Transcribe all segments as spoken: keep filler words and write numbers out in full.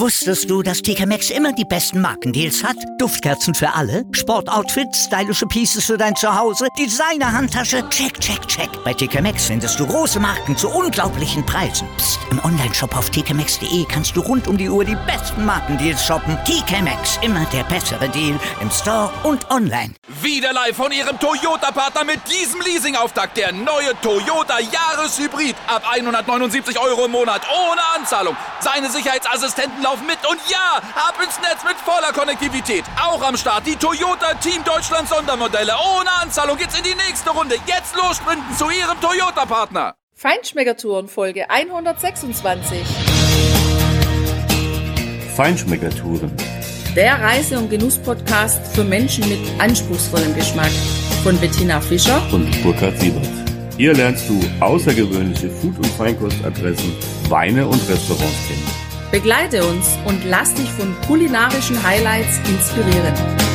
Wusstest du, dass T K Maxx immer die besten Markendeals hat? Duftkerzen für alle, Sportoutfits, stylische Pieces für dein Zuhause, Designer-Handtasche, check, check, check. Bei T K Maxx findest du große Marken zu unglaublichen Preisen. Psst. Im Onlineshop auf t k maxx punkt d e kannst du rund um die Uhr die besten Markendeals shoppen. T K Maxx, immer der bessere Deal im Store und online. Wieder live von Ihrem Toyota-Partner mit diesem Leasing-Auftakt. Der neue Toyota Jahreshybrid. Ab hundertneunundsiebzig Euro im Monat ohne Anzahlung. Seine Sicherheitsassistenten laufen mit und ja, ab ins Netz mit voller Konnektivität. Auch am Start die Toyota Team Deutschland Sondermodelle. Ohne Anzahlung geht's in die nächste Runde. Jetzt los sprinten zu Ihrem Toyota-Partner. Feinschmeckertouren Folge hundertsechsundzwanzig. Feinschmeckertouren. Der Reise- und Genuss-Podcast für Menschen mit anspruchsvollem Geschmack. Von Bettina Fischer und Burkhard Siebert. Hier lernst du außergewöhnliche Food- und Feinkostadressen, Weine und Restaurants kennen. Begleite uns und lass dich von kulinarischen Highlights inspirieren.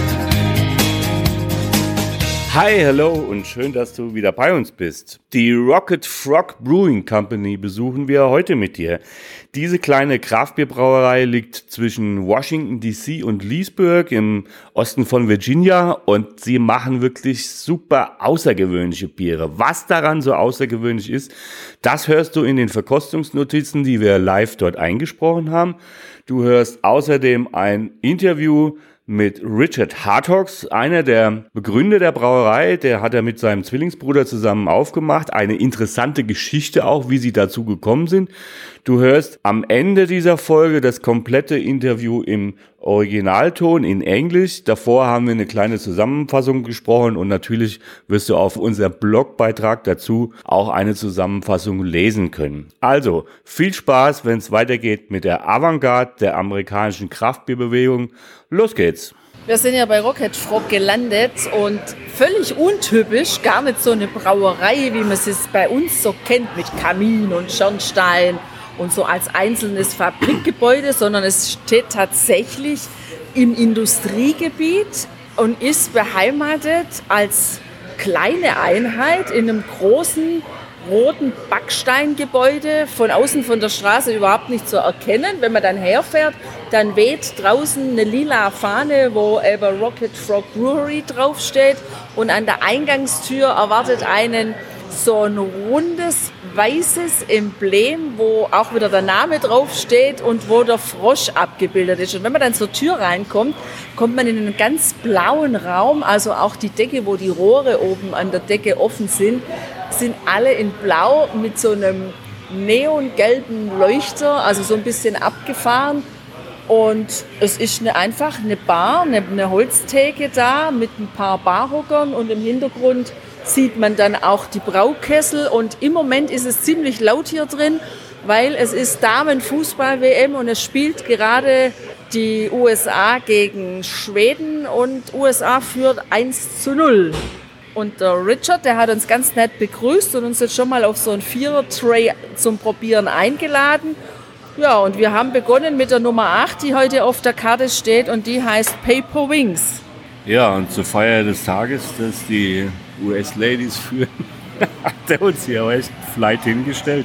Hi, hello und schön, dass du wieder bei uns bist. Die Rocket Frog Brewing Company besuchen wir heute mit dir. Diese kleine Craftbierbrauerei liegt zwischen Washington D C und Leesburg im Osten von Virginia und sie machen wirklich super außergewöhnliche Biere. Was daran so außergewöhnlich ist, das hörst du in den Verkostungsnotizen, die wir live dort eingesprochen haben. Du hörst außerdem ein Interview mit Richard Hartogs, einer der Begründer der Brauerei, der hat er mit seinem Zwillingsbruder zusammen aufgemacht. Eine interessante Geschichte auch, wie sie dazu gekommen sind. Du hörst am Ende dieser Folge das komplette Interview im Originalton in Englisch. Davor haben wir eine kleine Zusammenfassung gesprochen und natürlich wirst du auf unserem Blogbeitrag dazu auch eine Zusammenfassung lesen können. Also viel Spaß, wenn es weitergeht mit der Avantgarde der amerikanischen Kraftbierbewegung. Los geht's! Wir sind ja bei Rocket Frog gelandet und völlig untypisch, gar nicht so eine Brauerei, wie man es bei uns so kennt, mit Kamin und Schornstein und so als einzelnes Fabrikgebäude, sondern es steht tatsächlich im Industriegebiet und ist beheimatet als kleine Einheit in einem großen roten Backsteingebäude, von außen von der Straße überhaupt nicht zu erkennen. Wenn man dann herfährt, dann weht draußen eine lila Fahne, wo eben Rocket Frog Brewery draufsteht und an der Eingangstür erwartet einen so ein rundes, weißes Emblem, wo auch wieder der Name draufsteht und wo der Frosch abgebildet ist. Und wenn man dann zur Tür reinkommt, kommt man in einen ganz blauen Raum, also auch die Decke, wo die Rohre oben an der Decke offen sind, sind alle in blau mit so einem neongelben Leuchter, also so ein bisschen abgefahren. Und es ist eine, einfach eine Bar, eine, eine Holztheke da mit ein paar Barhockern und im Hintergrund sieht man dann auch die Braukessel und im Moment ist es ziemlich laut hier drin, weil es ist Damenfußball-W M und es spielt gerade die U S A gegen Schweden und U S A führt eins zu null. Und der Richard, der hat uns ganz nett begrüßt und uns jetzt schon mal auf so ein Vierer-Tray zum Probieren eingeladen. Ja, und wir haben begonnen mit der Nummer acht, die heute auf der Karte steht und die heißt Paper Wings. Ja, und zur Feier des Tages, dass die U S-Ladies führen, hat er uns hier auch echt Flight hingestellt.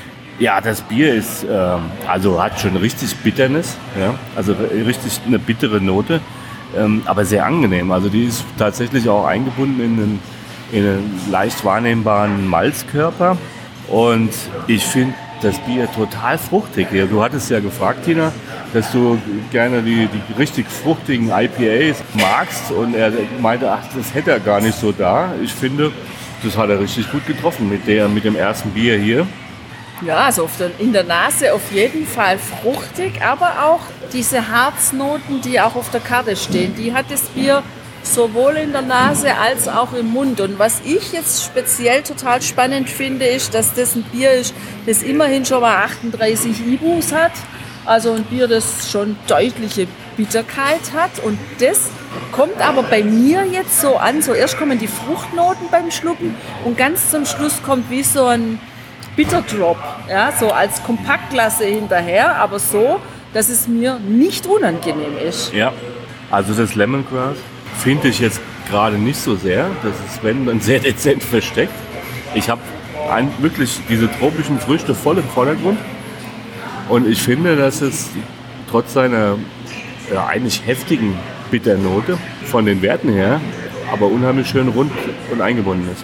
Ja, das Bier ist, ähm, also hat schon richtig Bitternis, ja, also richtig eine bittere Note, ähm, aber sehr angenehm. Also die ist tatsächlich auch eingebunden in einen, in einen leicht wahrnehmbaren Malzkörper und ich finde das Bier total fruchtig. Du hattest ja gefragt, Tina, dass du gerne die, die richtig fruchtigen I P As magst und er meinte, ach, das hätte er gar nicht so da. Ich finde, das hat er richtig gut getroffen mit, der, mit dem ersten Bier hier. Ja, also auf der, in der Nase auf jeden Fall fruchtig, aber auch diese Harznoten, die auch auf der Karte stehen, die hat das Bier sowohl in der Nase als auch im Mund. Und was ich jetzt speziell total spannend finde, ist, dass das ein Bier ist, das immerhin schon mal achtunddreißig I B Us hat. Also ein Bier, das schon deutliche Bitterkeit hat. Und das kommt aber bei mir jetzt so an. So erst kommen die Fruchtnoten beim Schlucken und ganz zum Schluss kommt wie so ein Bitterdrop. Ja, so als Kompaktklasse hinterher, aber so, dass es mir nicht unangenehm ist. Ja, also das Lemongrass finde ich jetzt gerade nicht so sehr. Das ist, wenn, dann sehr dezent versteckt. Ich habe wirklich diese tropischen Früchte voll im Vordergrund. Und ich finde, dass es trotz seiner ja, eigentlich heftigen Bitternote von den Werten her, aber unheimlich schön rund und eingebunden ist.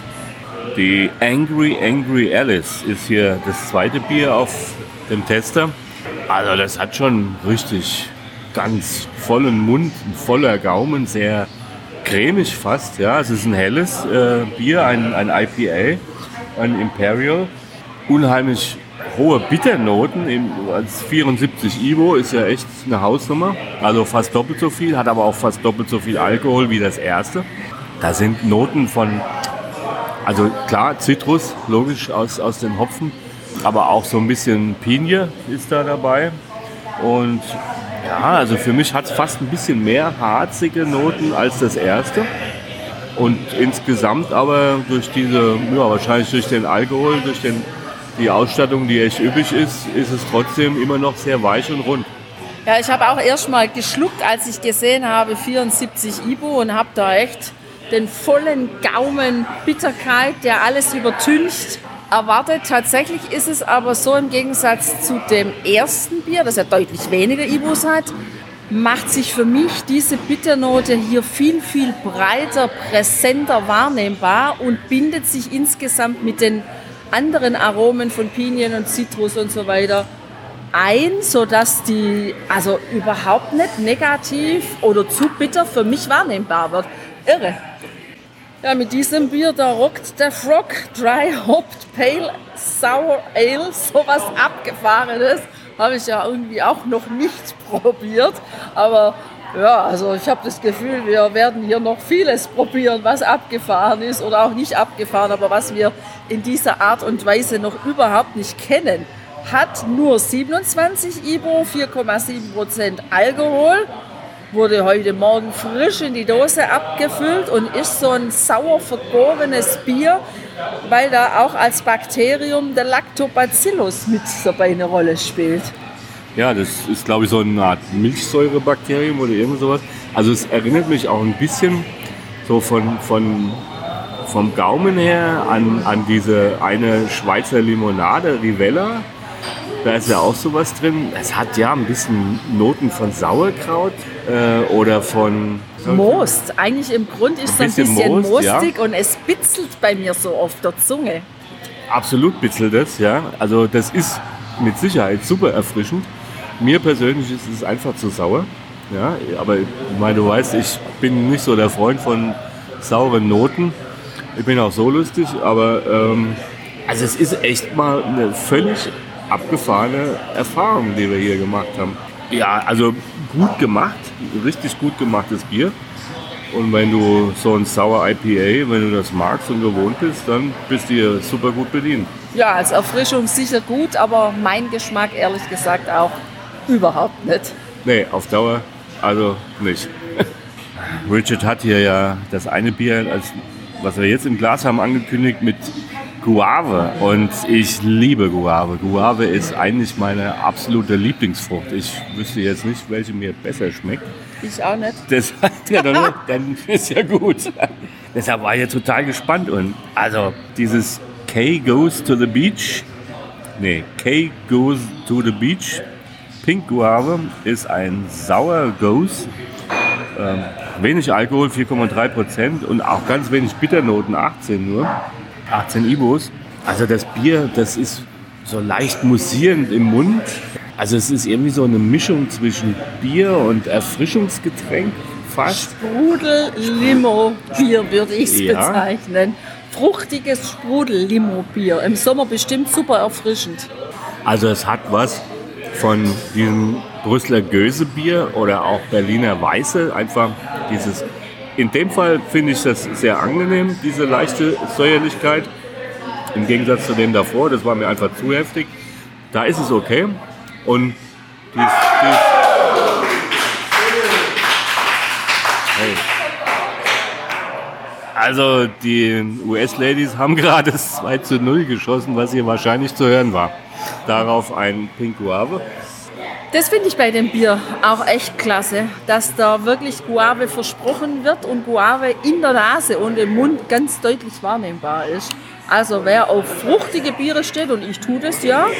Die Angry Angry Alice ist hier das zweite Bier auf dem Tester. Also das hat schon richtig ganz vollen Mund, ein voller Gaumen, sehr cremig fast. Ja, es ist ein helles äh, Bier, ein, ein I P A, ein Imperial. Unheimlich hohe Bitternoten, im, als vierundsiebzig I B U ist ja echt eine Hausnummer. Also fast doppelt so viel, hat aber auch fast doppelt so viel Alkohol wie das erste. Da sind Noten von, also klar, Zitrus, logisch aus, aus den Hopfen, aber auch so ein bisschen Pinie ist da dabei. Und ja, also für mich hat es fast ein bisschen mehr harzige Noten als das erste. Und insgesamt aber durch diese, ja, wahrscheinlich durch den Alkohol, durch den, die Ausstattung, die echt üppig ist, ist es trotzdem immer noch sehr weich und rund. Ja, ich habe auch erst mal geschluckt, als ich gesehen habe, vierundsiebzig I B U und habe da echt den vollen Gaumen Bitterkeit, der alles übertüncht, erwartet. Tatsächlich ist es aber so, im Gegensatz zu dem ersten Bier, das ja deutlich weniger I B Us hat, macht sich für mich diese Bitternote hier viel, viel breiter, präsenter wahrnehmbar und bindet sich insgesamt mit den anderen Aromen von Pinien und Zitrus und so weiter ein, sodass die also überhaupt nicht negativ oder zu bitter für mich wahrnehmbar wird. Irre. Ja, mit diesem Bier, da rockt der Frog Dry Hopped Pale Sour Ale, sowas Abgefahrenes, habe ich ja irgendwie auch noch nicht probiert, aber ja, also ich habe das Gefühl, wir werden hier noch vieles probieren, was abgefahren ist oder auch nicht abgefahren, aber was wir in dieser Art und Weise noch überhaupt nicht kennen. Hat nur siebenundzwanzig I B U, vier Komma sieben Prozent Alkohol, wurde heute Morgen frisch in die Dose abgefüllt und ist so ein sauer vergorenes Bier, weil da auch als Bakterium der Lactobacillus mit dabei eine Rolle spielt. Ja, das ist, glaube ich, so eine Art Milchsäurebakterium oder irgend sowas. Also es erinnert mich auch ein bisschen so von, von, vom Gaumen her an, an diese eine Schweizer Limonade, Rivella. Da ist ja auch sowas drin. Es hat ja ein bisschen Noten von Sauerkraut äh, oder von... Most. Eigentlich im Grund ist es ein bisschen, bisschen Most, mostig, ja. Und es bitzelt bei mir so auf der Zunge. Absolut bitzelt es, ja. Also das ist mit Sicherheit super erfrischend. Mir persönlich ist es einfach zu sauer. Ja, aber ich meine, du weißt, ich bin nicht so der Freund von sauren Noten. Ich bin auch so lustig, aber ähm, also es ist echt mal eine völlig abgefahrene Erfahrung, die wir hier gemacht haben. Ja, also gut gemacht, richtig gut gemachtes Bier. Und wenn du so ein Sour I P A, wenn du das magst und gewohnt bist, dann bist du hier super gut bedient. Ja, als Erfrischung sicher gut, aber mein Geschmack ehrlich gesagt auch überhaupt nicht. Nee, auf Dauer also nicht. Richard hat hier ja das eine Bier, als, was wir jetzt im Glas haben, angekündigt mit Guave. Und ich liebe Guave. Guave ist eigentlich meine absolute Lieblingsfrucht. Ich wüsste jetzt nicht, welche mir besser schmeckt. Ich auch nicht. Das, ja, dann, dann ist ja gut. Deshalb war ich jetzt total gespannt. Und also dieses K goes to the beach. Nee, K goes to the beach. Pink Guave ist ein Sour Gose. Ähm, wenig Alkohol, vier Komma drei Prozent. Und auch ganz wenig Bitternoten, achtzehn nur. achtzehn I B Us. Also das Bier, das ist so leicht mussierend im Mund. Also es ist irgendwie so eine Mischung zwischen Bier und Erfrischungsgetränk fast. Sprudel-Limo-Bier würde ich es Ja. bezeichnen. Fruchtiges Sprudel-Limo-Bier. Im Sommer bestimmt super erfrischend. Also es hat was von diesem Brüsseler Göse-Bier oder auch Berliner Weiße. Einfach dieses... In dem Fall finde ich das sehr angenehm, diese leichte Säuerlichkeit. Im Gegensatz zu dem davor, das war mir einfach zu heftig. Da ist es okay. Und dies, dies hey. Also die U S-Ladies haben gerade das zwei zu null geschossen, was hier wahrscheinlich zu hören war. Darauf ein Pink Guave. Das finde ich bei dem Bier auch echt klasse, dass da wirklich Guave versprochen wird und Guave in der Nase und im Mund ganz deutlich wahrnehmbar ist. Also wer auf fruchtige Biere steht, und ich tue das ja,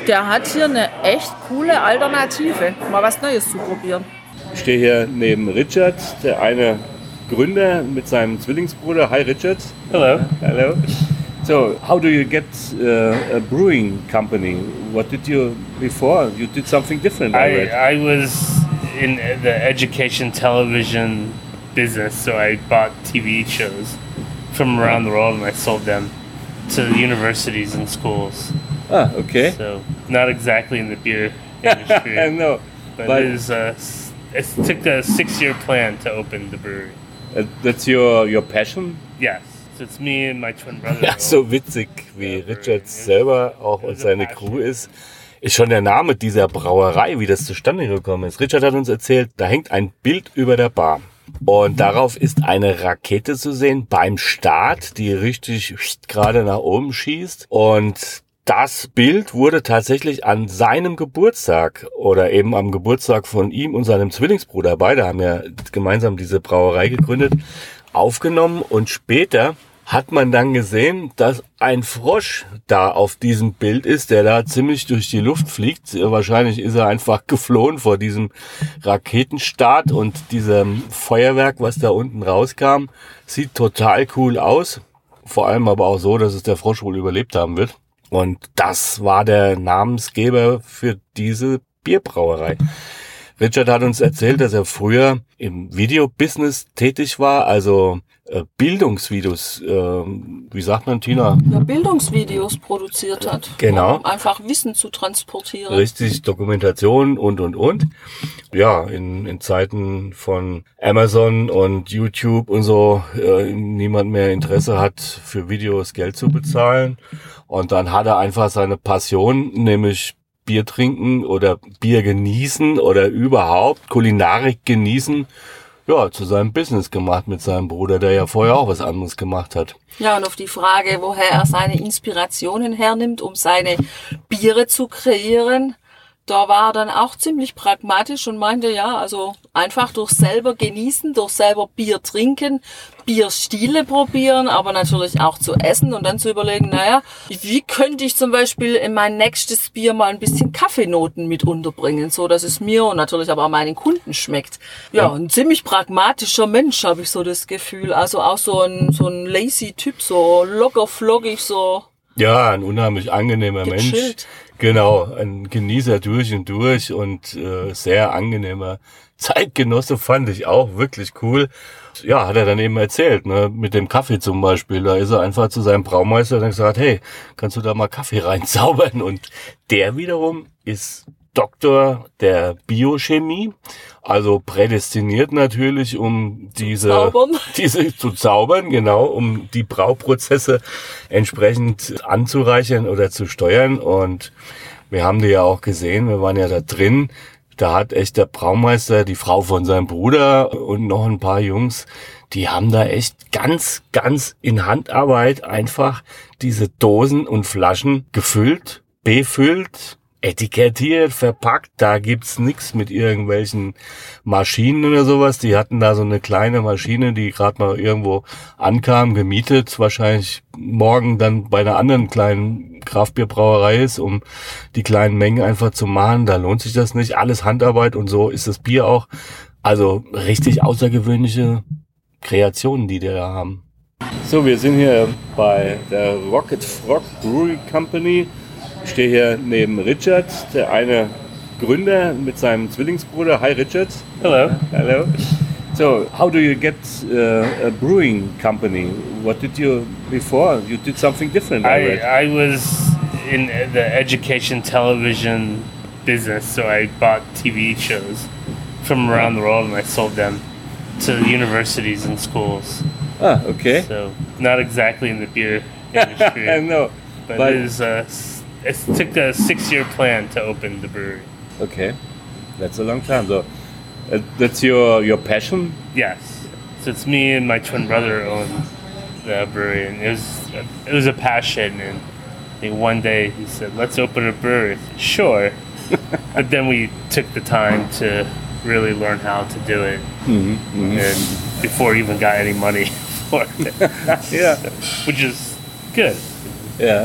Der hat hier eine echt coole Alternative, mal was Neues zu probieren. Ich stehe hier neben Richard, der eine Gründer mit seinem Zwillingsbruder. Hi Richard. Hello. Hello. So, how do you get uh, a brewing company? What did you before? You did something different, I I, read. I was in the education television business, so I bought T V shows from around the world and I sold them to universities and schools. Ah, okay. So not exactly in the beer industry. I know. But, But- it, was a, it took a six-year plan to open the brewery. Uh, that's your, your passion? Yes. So it's me and my twin brother. Ja, so witzig, wie Richard selber auch und seine Crew ist, ist schon der Name dieser Brauerei, wie das zustande gekommen ist. Richard hat uns erzählt, da hängt ein Bild über der Bar. Und darauf ist eine Rakete zu sehen beim Start, die richtig gerade nach oben schießt. Und das Bild wurde tatsächlich an seinem Geburtstag oder eben am Geburtstag von ihm und seinem Zwillingsbruder, beide haben ja gemeinsam diese Brauerei gegründet, aufgenommen. Und später hat man dann gesehen, dass ein Frosch da auf diesem Bild ist, der da ziemlich durch die Luft fliegt. Wahrscheinlich ist er einfach geflohen vor diesem Raketenstart und diesem Feuerwerk, was da unten rauskam. Sieht total cool aus. Vor allem aber auch so, dass es der Frosch wohl überlebt haben wird. Und das war der Namensgeber für diese Bierbrauerei. Richard hat uns erzählt, dass er früher im Videobusiness tätig war, also äh, Bildungsvideos, äh, wie sagt man, Tina? Ja, Bildungsvideos produziert hat, Genau. um einfach Wissen zu transportieren. Richtig, Dokumentation und, und, und. Ja, in, in Zeiten von Amazon und YouTube und so, äh, niemand mehr Interesse hat, für Videos Geld zu bezahlen. Und dann hat er einfach seine Passion, nämlich Bier trinken oder Bier genießen oder überhaupt Kulinarik genießen, ja, zu seinem Business gemacht mit seinem Bruder, der ja vorher auch was anderes gemacht hat. Ja, und auf die Frage, woher er seine Inspirationen hernimmt, um seine Biere zu kreieren, da war er dann auch ziemlich pragmatisch und meinte, ja, also einfach durch selber genießen, durch selber Bier trinken, Bierstile probieren, aber natürlich auch zu essen und dann zu überlegen, naja, wie könnte ich zum Beispiel in mein nächstes Bier mal ein bisschen Kaffeenoten mit unterbringen, so dass es mir und natürlich aber auch meinen Kunden schmeckt. Ja, ein ziemlich pragmatischer Mensch, habe ich so das Gefühl. Also auch so ein, so ein lazy Typ, so locker flockig, so Ja, ein unheimlich angenehmer Mensch. gechillt. Genau, ein Genießer durch und durch und äh, sehr angenehmer Zeitgenosse, fand ich auch wirklich cool. Ja, hat er dann eben erzählt, ne, mit dem Kaffee zum Beispiel. Da ist er einfach zu seinem Braumeister und hat gesagt, hey, kannst du da mal Kaffee reinzaubern? Und der wiederum ist Doktor der Biochemie, also prädestiniert natürlich, um diese, zaubern. diese zu zaubern, genau, um die Brauprozesse entsprechend anzureichern oder zu steuern. Und wir haben die ja auch gesehen, wir waren ja da drin. Da hat echt der Braumeister, die Frau von seinem Bruder und noch ein paar Jungs, die haben da echt ganz, ganz in Handarbeit einfach diese Dosen und Flaschen gefüllt, befüllt, etikettiert, verpackt. Da gibt's nix mit irgendwelchen Maschinen oder sowas. Die hatten da so eine kleine Maschine, die gerade mal irgendwo ankam, gemietet, wahrscheinlich morgen dann bei einer anderen kleinen Kraftbierbrauerei ist, um die kleinen Mengen einfach zu machen. Da lohnt sich das nicht. Alles Handarbeit und so ist das Bier auch. Also richtig außergewöhnliche Kreationen, die die da haben. So, wir sind hier bei der Rocket Frog Brewing Company. Ich stehe hier neben Richard, der eine Gründer mit seinem Zwillingsbruder. Hi Richard. Hello. Hello. So, how do you get uh, a brewing company? What did you before? You did something different, I I, read. I was in the education television business, so I bought T V shows from around the world and I sold them to universities and schools. Ah, okay. So not exactly in the beer industry. I know. But, But- it, is a, it took a six-year plan to open the brewery. Okay, that's a long time. So, uh, that's your your passion. Yes. So it's me and my twin brother own the brewery, and it was it was a passion. And I think one day he said, "Let's open a brewery." I said, sure. But then we took the time to really learn how to do it, Mm-hmm, and before we even got any money for it, Yeah. which is good. Yeah.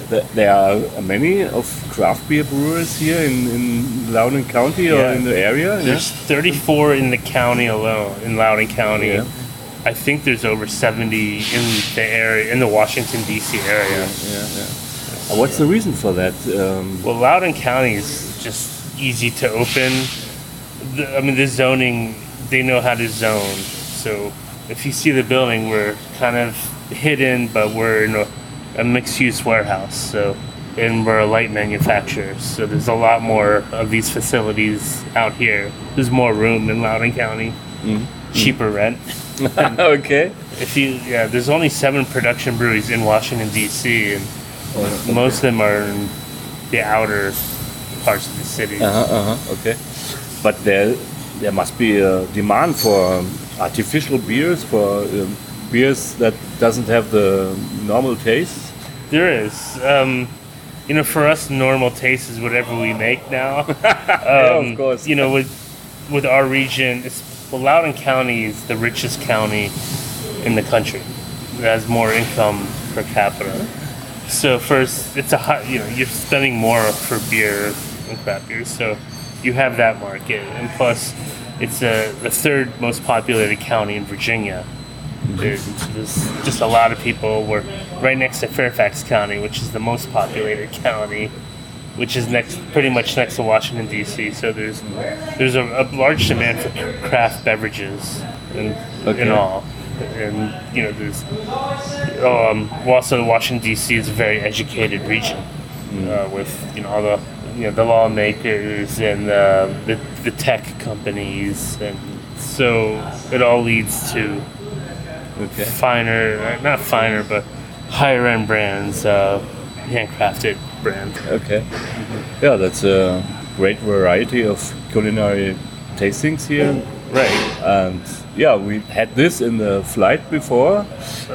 th- there are many of craft beer brewers here in, in Loudoun County or Yeah. in the area. There's thirty-four in the county alone, in Loudoun County. Yeah. I think there's over seventy in the area, in the Washington D C area. Yeah, yeah. Uh, What's the reason for that? Um, Well, Loudoun County is just easy to open. The, I mean, the zoning, they know how to zone. So if you see the building, we're kind of hidden, but we're in a, a mixed-use warehouse. So, and we're a light manufacturer. So there's a lot more of these facilities out here. There's more room in Loudoun County. Cheaper rent. okay. If you, yeah, there's only seven production breweries in Washington D C, and most of them are in the outer parts of the city. Uh-huh, uh-huh, okay. But there, there must be a demand for um, artificial beers, for um, beers that doesn't have the normal taste. There is, um, you know, for us, normal taste is whatever we make now. Um, Yeah, of course. You know, with with our region, it's, well, Loudoun County is the richest county in the country. It has more income per capita. So first, it's a high, you know, you're spending more for beer and craft beer, so you have that market. And plus, it's a, the third most populated county in Virginia. There's, there's just a lot of people. We're right next to Fairfax County, which is the most populated county, which is next, pretty much next to Washington D C. So there's there's a, a large demand for craft beverages and Okay. in all. And you know, there's um, also Washington D C is a very educated region uh, with you know all the you know the lawmakers and uh, the the tech companies, and so it all leads to Okay. finer, not finer, but higher end brands, uh, handcrafted brands. Okay. Yeah, that's a great variety of culinary tastings here. Right. And yeah, we had this in the flight before.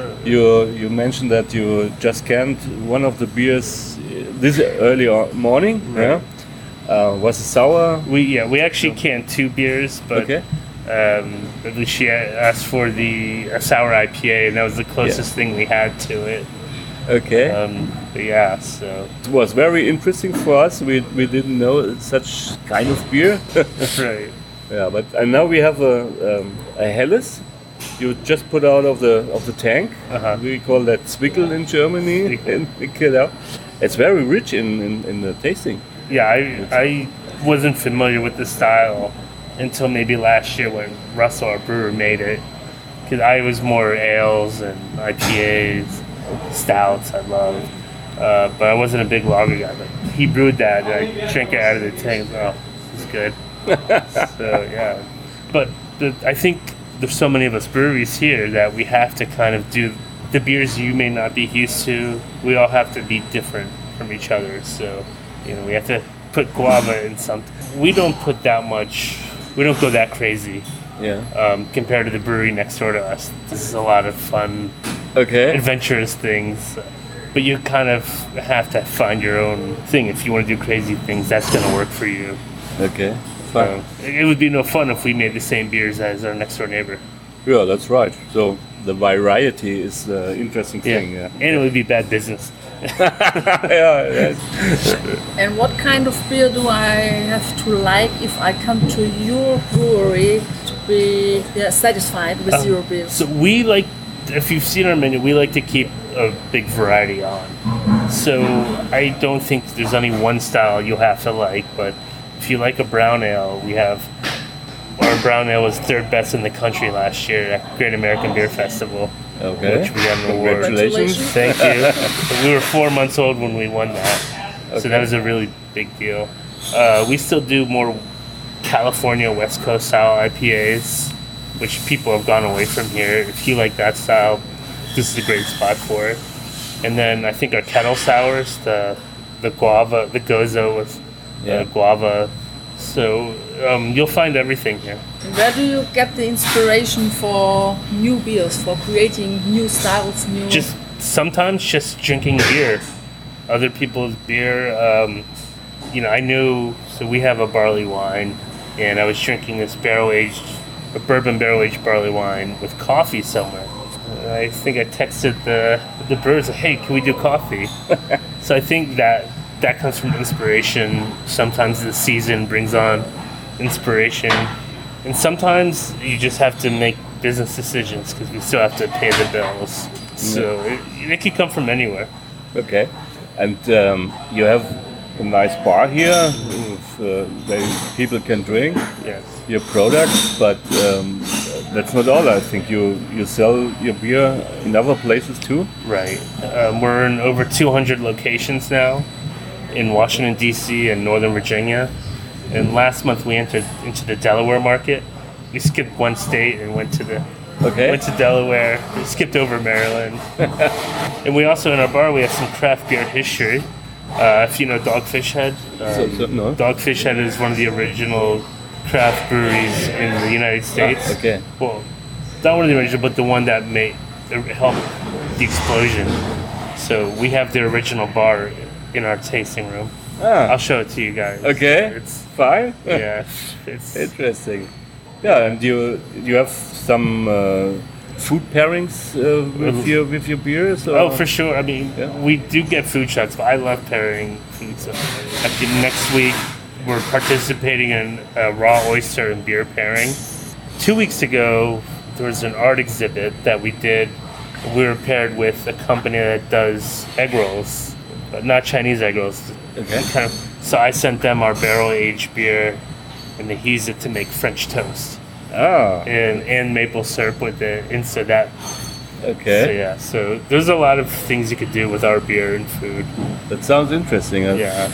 You you mentioned that you just canned one of the beers uh, this early o- morning. Yeah. Uh, was it sour? We yeah we actually canned two beers, but Okay. um, at least she asked for the a sour I P A, and that was the closest thing we had to it. Okay. Um, but yeah, so It was very interesting for us. We we didn't know such kind of beer. right. Yeah, but and now we have a um, a Helles. You just put out of the of the tank. Uh-huh. We call that Zwickel in Germany. Zwickel. And we get out. It's very rich in, in, in the tasting. Yeah, I I wasn't familiar with the style until maybe last year when Russell, our brewer, made it. Because I was more ales and I P As, stouts I loved. Uh, but I wasn't a big lager guy. But he brewed that, and I drank it out of the tank. Oh, it's good. So, yeah. But the, I think there's so many of us breweries here that we have to kind of do the beers you may not be used to. We all have to be different from each other. So, you know, we have to put guava in something. We don't put that much, we don't go that crazy Yeah. um, compared to the brewery next door to us. This is a lot of fun, Okay. adventurous things. But you kind of have to find your own thing. If you want to do crazy things, that's going to work for you. Okay. So Fine. it would be no fun if we made the same beers as our next door neighbor. Yeah, that's right. So the variety is the interesting Yeah. thing. Yeah. And it would be bad business. yeah. yeah. And what kind of beer do I have to like if I come to your brewery to be yeah, satisfied with your beers? So we like, if you've seen our menu, we like to keep a big variety on. So I don't think there's any one style you'll have to like, but if you like a brown ale, we have, our brown ale was third best in the country last year at Great American Beer Festival. Okay. Which we got an award. Congratulations. Thank you. We were four months old when we won that. So that was a really big deal. Uh, we still do more California West Coast style I P As, which people have gone away from here. If you like that style, this is a great spot for it. And then I think our kettle sours, the the guava, the gozo with Yeah. uh, guava. So um, you'll find everything here. Where do you get the inspiration for new beers, for creating new styles, new? Just sometimes just drinking beer, other people's beer. Um, you know, I knew, so we have a barley wine, and I was drinking this barrel aged, a bourbon barrel aged barley wine with coffee somewhere. I think I texted the the brewers, hey, can we do coffee? So I think that that comes from inspiration. Sometimes the season brings on inspiration, and sometimes you just have to make business decisions because we still have to pay the bills. So it, it can come from anywhere. Okay. And um, you have a nice bar here with, uh, where people can drink Yes. your products, but um, that's not all. I think you, you sell your beer in other places too? Right. Um, we're in over two hundred locations now in Washington, D C and Northern Virginia. And last month we entered into the Delaware market. We skipped one state and went to the Okay. went to Delaware. We skipped over Maryland. And we also, in our bar, we have some craft beer history. Uh, if you know Dogfish Head. Um, So- so- no. Dogfish Head is one of the original craft breweries in the United States. Ah, okay. Well, not one of the original, but the one that made helped the explosion. So we have the original bar in our tasting room. Ah. I'll show it to you guys. Okay. It's Fine. yeah. It's Interesting. Yeah, and you you have some uh, food pairings uh, with your with your beers? Or? oh for sure. I mean, Yeah. we do get food trucks, but I love pairing food. So actually, next week we're participating in a raw oyster and beer pairing. Two weeks ago, there was an art exhibit that we did. We were paired with a company that does egg rolls, but not Chinese egg rolls. Okay. Kind of, so I sent them our barrel-aged beer, and they used it to make French toast Ah, and, and maple syrup with it. And so that, okay. so yeah. So there's a lot of things you could do with our beer and food. That sounds interesting. Uh, Yeah.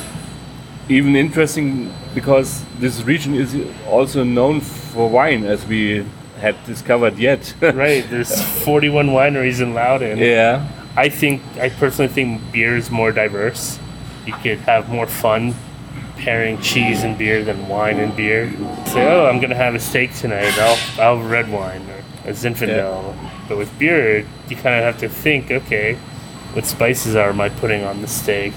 Even interesting because this region is also known for wine, as we had discovered yet. Right. There's forty-one wineries in Loudoun. Yeah. I think I personally think beer is more diverse. You could have more fun pairing cheese and beer than wine and beer. Say, oh, I'm gonna have a steak tonight. I'll I'll have red wine or a Zinfandel. But with beer, you kind of have to think, okay, what spices are am I putting on the steak?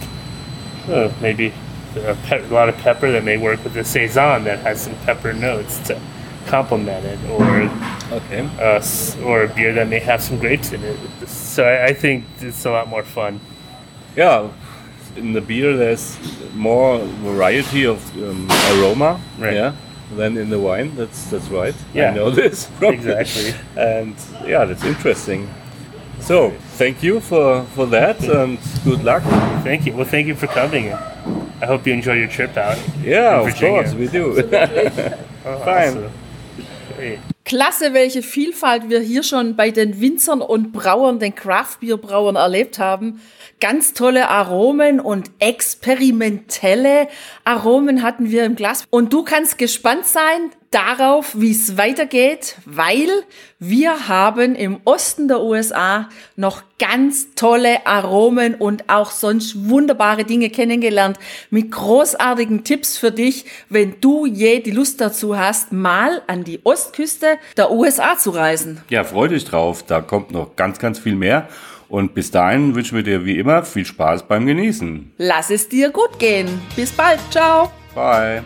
Oh, maybe a, pe- a lot of pepper that may work with the saison that has some pepper notes to complement it, or Okay. uh, s- or a beer that may have some grapes in it. So I, I think it's a lot more fun. Yeah. In the beer, there's more variety of um, aroma. Right. Yeah. Than in the wine. That's that's right. Yeah. I know this. from- Exactly. And yeah, that's interesting. So thank you for for that, and good luck. Thank you. Well, thank you for coming. I hope you enjoy your trip out. Yeah, in of Virginia. course we do. Oh, Fine. awesome. Great. Klasse, welche Vielfalt wir hier schon bei den Winzern und Brauern, den Craft-Bier-Brauern erlebt haben. Ganz tolle Aromen und experimentelle Aromen hatten wir im Glas. Und du kannst gespannt sein darauf, wie es weitergeht, weil wir haben im Osten der U S A noch ganz tolle Aromen und auch sonst wunderbare Dinge kennengelernt mit großartigen Tipps für dich, wenn du je die Lust dazu hast, mal an die Ostküste der U S A zu reisen. Ja, freu dich drauf. Da kommt noch ganz, ganz viel mehr. Und bis dahin wünschen wir dir wie immer viel Spaß beim Genießen. Lass es dir gut gehen. Bis bald. Ciao. Bye.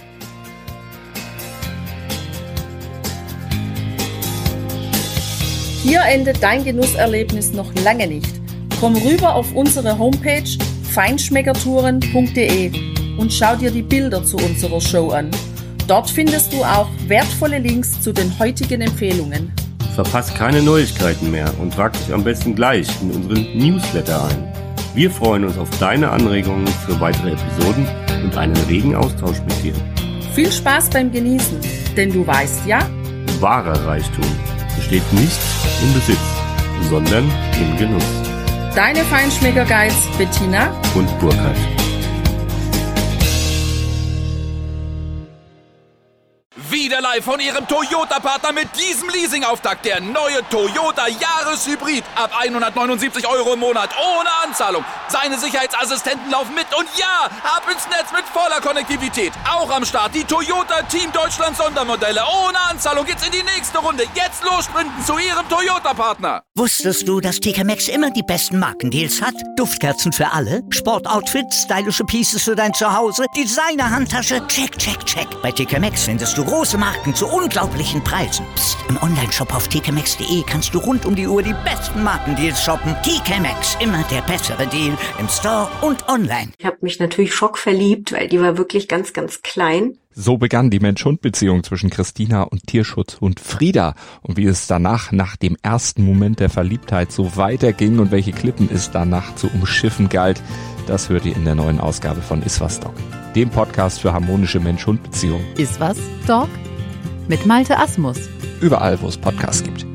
Hier endet dein Genusserlebnis noch lange nicht. Komm rüber auf unsere Homepage feinschmeckertouren punkt de und schau dir die Bilder zu unserer Show an. Dort findest du auch wertvolle Links zu den heutigen Empfehlungen. Verpass keine Neuigkeiten mehr und trag dich am besten gleich in unseren Newsletter ein. Wir freuen uns auf deine Anregungen für weitere Episoden und einen regen Austausch mit dir. Viel Spaß beim Genießen, denn du weißt ja, Wahrer Reichtum besteht nicht im Besitz, sondern im Genuss. deine Feinschmecker-Guides Bettina Und Burkhard. Wieder live von Ihrem Toyota-Partner mit diesem Leasing-Auftakt. Der neue Toyota Jahreshybrid. Ab hundertneunundsiebzig Euro im Monat. Ohne Anzahlung. Seine Sicherheitsassistenten laufen mit. Und ja, ab ins Netz mit voller Konnektivität. Auch am Start die Toyota Team Deutschland Sondermodelle. Ohne Anzahlung geht's in die nächste Runde. Jetzt los sprinten zu Ihrem Toyota-Partner. Wusstest du, dass T K Maxx immer die besten Markendeals hat? Duftkerzen für alle, Sportoutfits, stylische Pieces für dein Zuhause, Designer-Handtasche, check, check, check. Bei T K Maxx findest du große Marken zu unglaublichen Preisen. Psst. Im Onlineshop auf t k maxx punkt d e kannst du rund um die Uhr die besten Markendeals shoppen. T K Maxx, immer der bessere Deal im Store und online. Ich habe mich natürlich schockverliebt, weil die war wirklich ganz, ganz klein. So begann die Mensch-Hund-Beziehung zwischen Christina und Tierschutzhund Frieda. Und wie es danach, nach dem ersten Moment der Verliebtheit, so weiterging und welche Klippen es danach zu umschiffen galt, das hört ihr in der neuen Ausgabe von Iswas Dog, dem Podcast für harmonische Mensch-Hund-Beziehungen. Iswas Dog? Mit Malte Asmus. Überall, wo es Podcasts gibt.